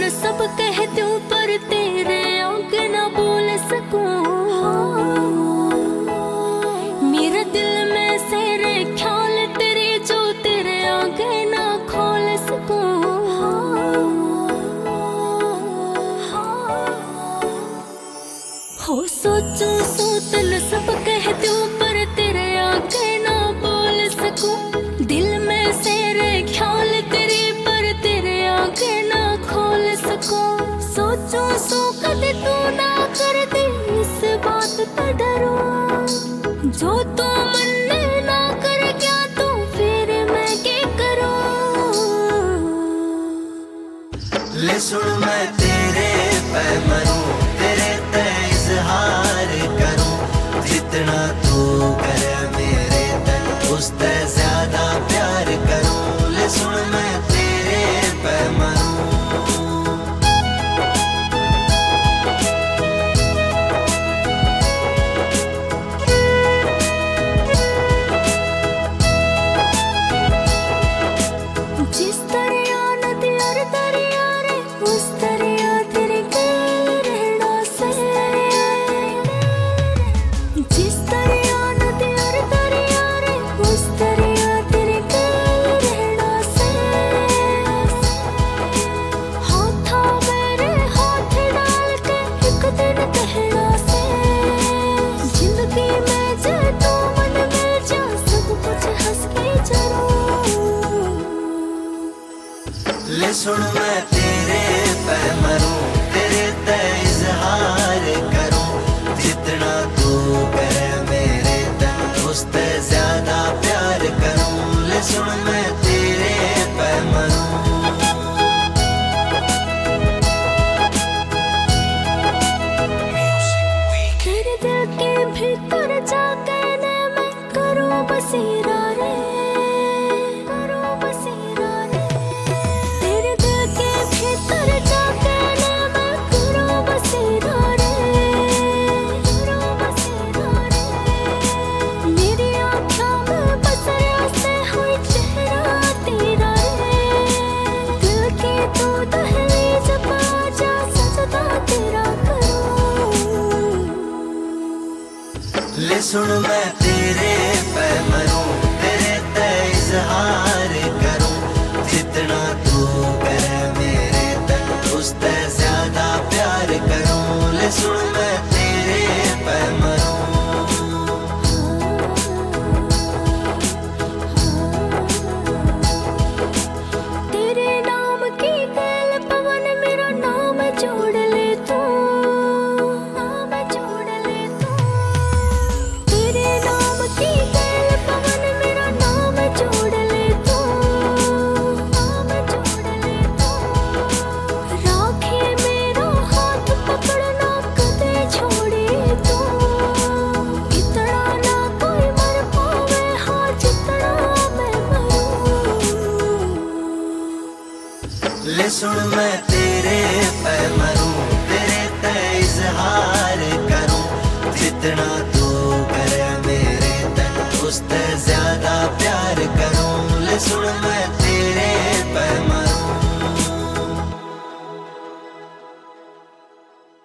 सब कह दूं पर तेरे आगे ना बोल सकूं। मेरे दिल में तेरे ख्याल तेरे जो तेरे आगे ना खोल सकूं। हो सोचूं सोतन सब कह दूं पर तेरे आगे ना बोल सकूं। दिल में तेरे ख्याल तेरे पर तेरे आगे ना खोल सकूं। सोचूं सो कदे तू ना कर दे इस बात पे डरूं। जो तू मन ना कर गया तो फिर मैं क्या करूं। ले सुन मैं तेरे पे मरूं, तेरे ते इजहार करूं। जितना तू करे मेरे ते उससे ज्यादा प्यार करूं। ले सुन मैं तेरे पे मरूं। जिस दरिया नदी और दरिया रे उस दरिया तेरे गैल रहना से। जिस दरिया नदी और दरिया रे उस दरिया तेरे गैल रहना से। हाथा मेरे हाथ डाल के एक दिन कहना से। जिंदगी में जे तू मन मिल जा सब कुछ हंस के जरूर। ले सुन मैं तेरे पे मरूं, तेरे ते इजहार करूं। जितना तू करे मेरे ते उससे ज्यादा प्यार करूं। ले सुन मैं तेरे पे मरूं। तेरे दिल के भीतर जाके मैं करूं बसेरा रे। करूं बसेरा रे। तेरे दिल के भीतर जाके मैं करूं बसेरा रे। करूं बसेरा रे। मेरी आँखों में बसरा से हुई चेहरा तेरा रे। दिल की तू दहलीज पे आजा सजदा तेरा करूं। ले सुन मैं तेरे पे मरूं, तेरे ते इजहार करूं। जितना तू करे मेरे ते उससे ज्यादा प्यार करूं। ले सुन मैं